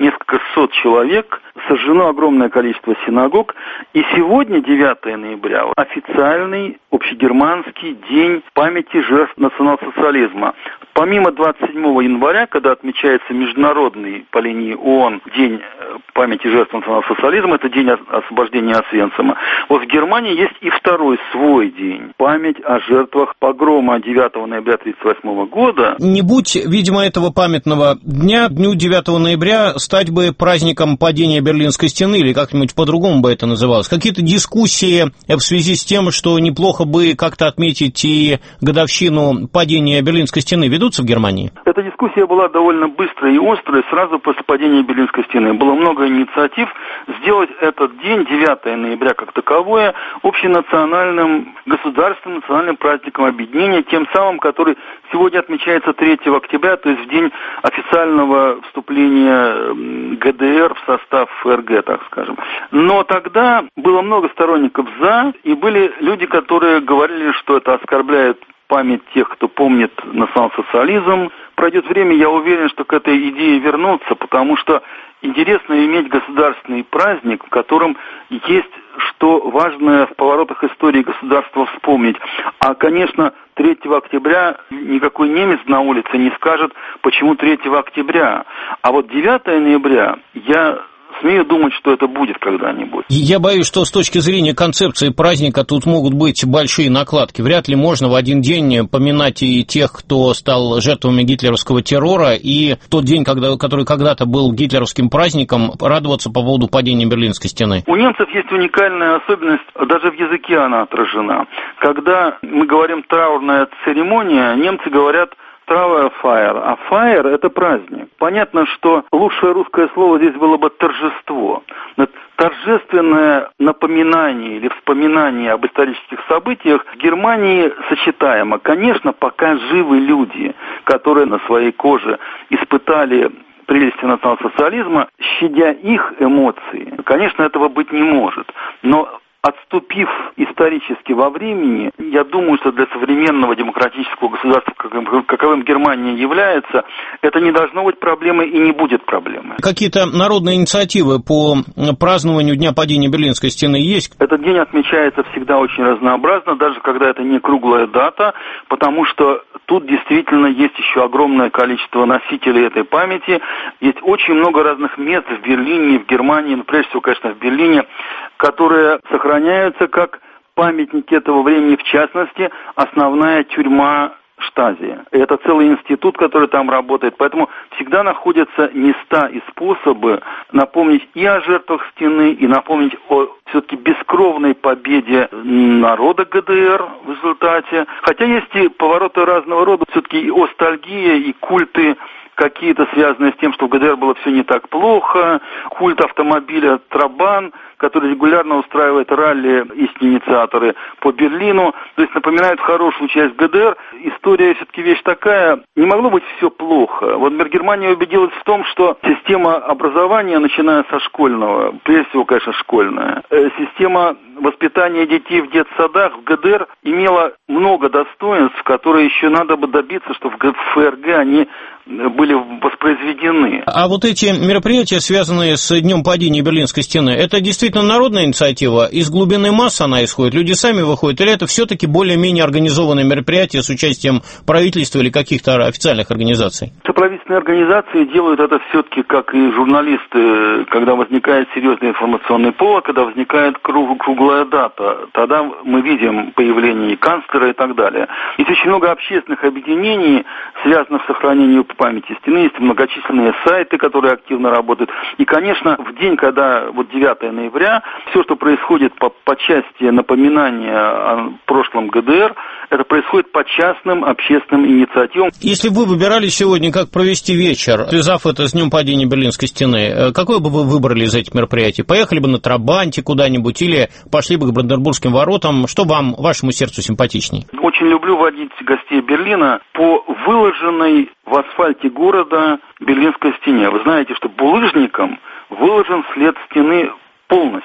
несколько сот человек, сожжено огромное количество синагог, и сегодня, девятое ноября, официальный общегерманский день памяти жертв национал-социализма. Помимо двадцать седьмого января, когда отмечается международный по линии ООН день памяти жертв национал-социализма, это день освобождения Освенцима, вот в Германии есть и второй свой день, память о жертвах погрома девятого ноября тысяча девятьсот тридцать восьмого года.
Не будь, видимо, этого памятного дня, дню девятого ноября, стать бы праздником падения Берлинской стены, или как-нибудь по-другому бы это называлось. Какие-то дискуссии в связи с тем, что неплохо бы как-то отметить и годовщину падения Берлинской стены, ведутся в Германии?
Эта дискуссия была довольно быстрой и острой сразу после падения Берлинской стены. Было много инициатив сделать этот день, девятое ноября как таковое, общенациональным, государственным, национальным праздником объединения, тем самым, который сегодня отмечается третьего октября, то есть в день официального вступления ГДР в состав ФРГ, так скажем. Но тогда было много сторонников «за», и были люди, которые говорили, что это оскорбляет память тех, кто помнит национал-социализм. Пройдет время, я уверен, что к этой идее вернутся, потому что интересно иметь государственный праздник, в котором есть что важное в поворотах истории государства вспомнить. А, конечно, третьего октября никакой немец на улице не скажет, почему третьего октября. А вот девятое ноября я смею думать, что это будет когда-нибудь.
Я боюсь, что с точки зрения концепции праздника тут могут быть большие накладки. Вряд ли можно в один день поминать и тех, кто стал жертвами гитлеровского террора, и в тот день, когда, который когда-то был гитлеровским праздником, радоваться по поводу падения Берлинской стены.
У немцев есть уникальная особенность, даже в языке она отражена. Когда мы говорим «траурная церемония», немцы говорят «Трауерфайер», а «файер» — это праздник. Понятно, что лучшее русское слово здесь было бы «торжество». Торжественное напоминание или вспоминание об исторических событиях в Германии сочетаемо. Конечно, пока живы люди, которые на своей коже испытали прелести национал-социализма, щадя их эмоции, конечно, этого быть не может. Но отступив исторически во времени, я думаю, что для современного демократического государства, каковым Германия является, это не должно быть проблемой и не будет проблемой.
Какие-то народные инициативы по празднованию Дня падения Берлинской стены есть?
Этот день отмечается всегда очень разнообразно, даже когда это не круглая дата, потому что тут действительно есть еще огромное количество носителей этой памяти. Есть очень много разных мест в Берлине, в Германии, ну, прежде всего, конечно, в Берлине, которые сохраняются как памятники этого времени, в частности, основная тюрьма Штази. Это целый институт, который там работает, поэтому всегда находятся места и способы напомнить и о жертвах стены, и напомнить о все-таки бескровной победе народа ГДР в результате. Хотя есть и повороты разного рода, все-таки и ностальгия, и культы какие-то связанные с тем, что в ГДР было все не так плохо, культ автомобиля «Трабан», который регулярно устраивает ралли, есть инициаторы по Берлину, то есть напоминают хорошую часть ГДР. История все-таки вещь такая, не могло быть все плохо. Вот Германия убедилась в том, что система образования, начиная со школьного, прежде всего, конечно, школьная, система воспитания детей в детсадах в ГДР имела много достоинств, которые еще надо бы добиться, чтобы в ФРГ они были воспроизведены.
А вот эти мероприятия, связанные с Днем падения Берлинской стены, это действительно народная инициатива? Из глубины масс она исходит? Люди сами выходят? Или это все-таки более-менее организованные мероприятия с участием правительства или каких-то официальных организаций?
Правительственные организации делают это все-таки, как и журналисты, когда возникает серьезный информационный повод, когда возникает круг, круглая дата. Тогда мы видим появление и канцлера и так далее. Есть очень много общественных объединений, связанных с сохранением памяти стены, есть многочисленные сайты, которые активно работают. И, конечно, в день, когда вот девятое ноября, все, что происходит по, по части напоминания о прошлом ГДР, это происходит по частным общественным инициативам.
Если бы вы выбирали сегодня, как провести вечер, связав это с Днем падения Берлинской стены, какое бы вы выбрали из этих мероприятий? Поехали бы на Трабанте куда-нибудь или пошли бы к Бранденбургским воротам? Что вам, вашему сердцу симпатичней?
Очень люблю водить гостей Берлина по выложенной в асфальте города Берлинской стене. Вы знаете, что булыжником выложен след стены полностью.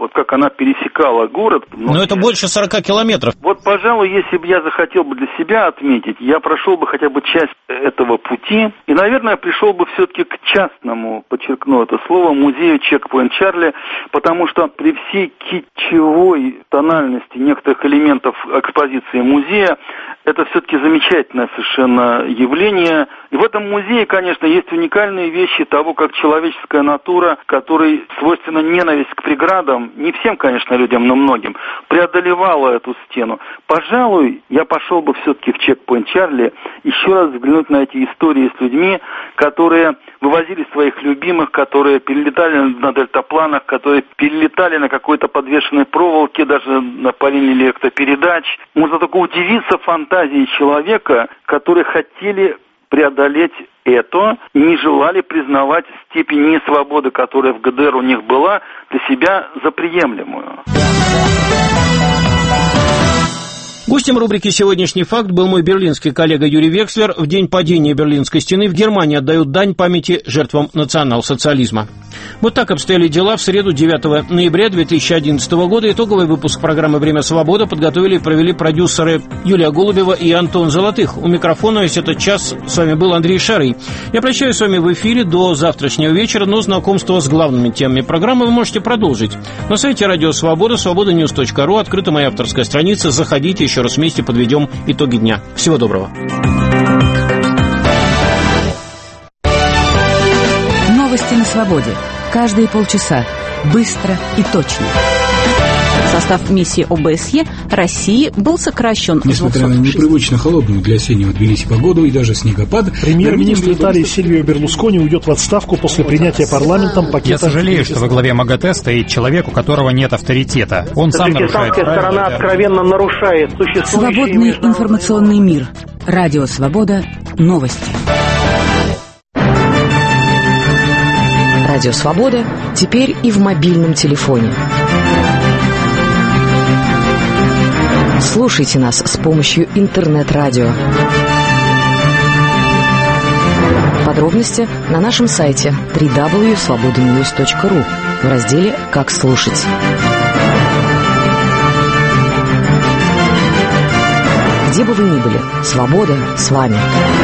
вот как она пересекала город.
Но это больше сорока километров.
Вот, пожалуй, если бы я захотел бы для себя отметить, я прошел бы хотя бы часть этого пути, и, наверное, пришел бы все-таки к частному, подчеркну это слово, музею Чекпоинт Чарли, потому что при всей китчевой тональности некоторых элементов экспозиции музея, это все-таки замечательное совершенно явление. И в этом музее, конечно, есть уникальные вещи того, как человеческая натура, которой свойственна ненависть к преградам, не всем, конечно, людям, но многим, преодолевала эту стену. Пожалуй, я пошел бы все-таки в Чекпоинт Чарли еще раз взглянуть на эти истории с людьми, которые вывозили своих любимых, которые перелетали на дельтапланах, которые перелетали на какой-то подвешенной проволоке, даже на по линии электропередач. Можно только удивиться фантазии человека, которые хотели преодолеть это и не желали признавать степень несвободы, которая в ГДР у них была, для себя за приемлемую.
Гостем рубрики «Сегодняшний факт» был мой берлинский коллега Юрий Векслер. В день падения Берлинской стены в Германии отдают дань памяти жертвам национал-социализма. Вот так обстояли дела в среду девятого ноября две тысячи одиннадцатого года. Итоговый выпуск программы «Время свободы» подготовили и провели продюсеры Юлия Голубева и Антон Золотых. У микрофона весь этот час с вами был Андрей Шарый. Я прощаюсь с вами в эфире до завтрашнего вечера, но знакомство с главными темами программы вы можете продолжить. На сайте Радио Свобода, свобода ньюс точка ру, открыта моя авторская страница. Заходите, еще раз вместе подведем итоги дня. Всего доброго.
Новости на свободе. Каждые полчаса. Быстро и точно. Состав миссии ОБСЕ России был сокращен.
Несмотря на непривычно холодную для осеннего Тбилиси погоду и даже снегопад,
премьер-министр Италии Сильвио Берлускони уйдет в отставку после принятия парламентом пакета.
Я сожалею, что во главе МАГАТЭ стоит человек, у которого нет авторитета. Он сам нарушает правила.
Сторона откровенно нарушает существующие...
Свободный информационный мир. Радио Свобода. Новости. Радио Свобода теперь и в мобильном телефоне. Слушайте нас с помощью интернет-радио. Подробности на нашем сайте дабл ю дабл ю дабл ю точка свобода ньюс точка ру в разделе «Как слушать». Где бы вы ни были, свобода с вами.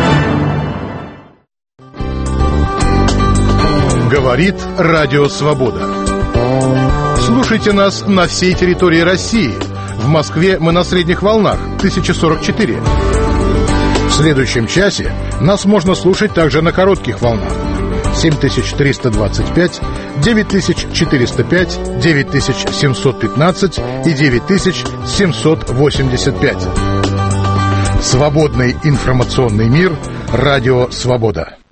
Говорит Радио Свобода. Слушайте нас на всей территории России. В Москве мы на средних волнах тысяча сорок четыре. В следующем часе нас можно слушать также на коротких волнах семь тысяч триста двадцать пять, девять тысяч четыреста пять, девять тысяч семьсот пятнадцать и девять тысяч семьсот восемьдесят пять. Свободный информационный мир. Радио Свобода.